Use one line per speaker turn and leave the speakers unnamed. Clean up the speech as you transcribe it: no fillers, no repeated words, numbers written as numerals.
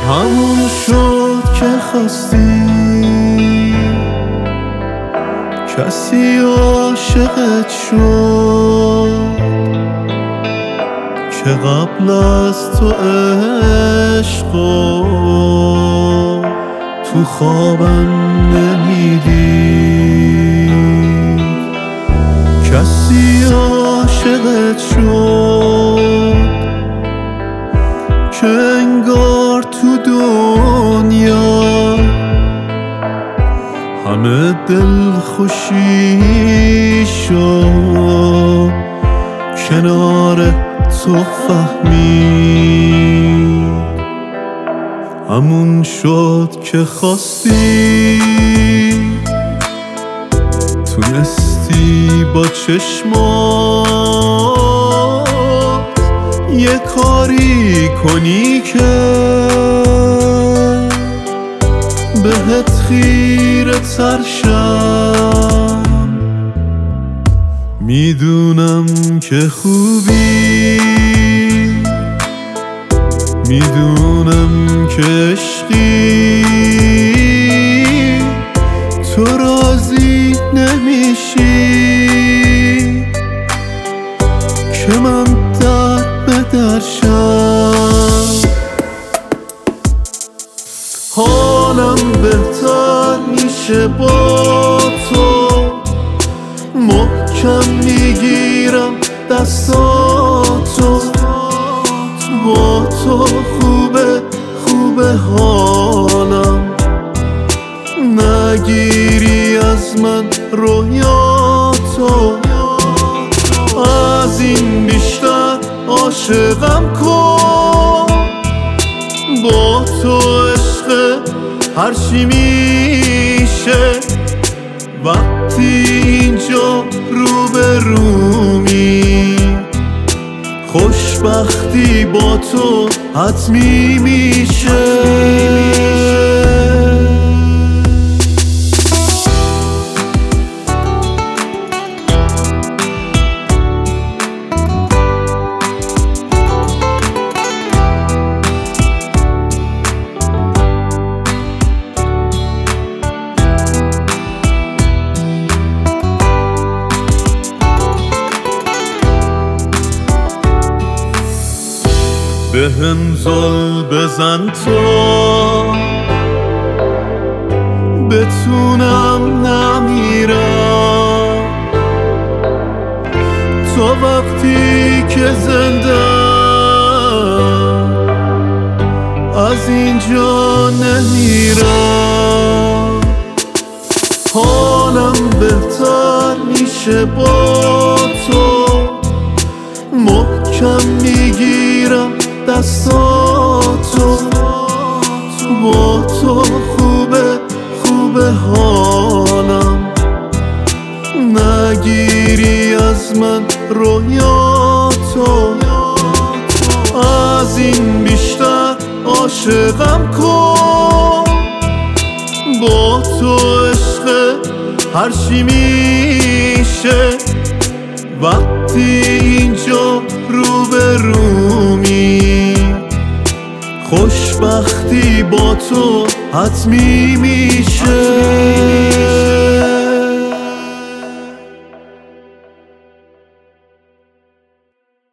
همون شد که خواستی، کسی عاشقت شد که قبل از تو عشقو تو خوابم نمیدید. کسی عاشقت شد که انگار تو دنیا همه دل خوشی شد کنار تو فهمید. همون شد که خواستی، تونستی با چشمات یه کاری کنی که بهت خیره تر شم. میدونم که خوبی، میدونم که عشقی، تو راضی نمیشی که من در به در شم. حالم بهتر میشه با تو، محکم میگیرم دستاتو، با تو خوبه خوبه حالم. نگیری از من رویاتو، از این بیشتر عاشقم کن. با تو عشق هرچی میشه وقتی اینجا روبرومی. خوشبختی با تو حتمی میشه. بهم زل بزن تو بتونم نمیرم، تا وقتی که زندم از اینجا نمیرم. حالم بهتر میشه با تو، محکم میگیرم دستاتو، با تو خوبه خوبه حالم. نگیری از من رویاتو، از این بیشتر عاشقم کن. با تو عشق هرچی میشه وقتی اینجا روبرومی. خوشبختی با تو حتمی میشه.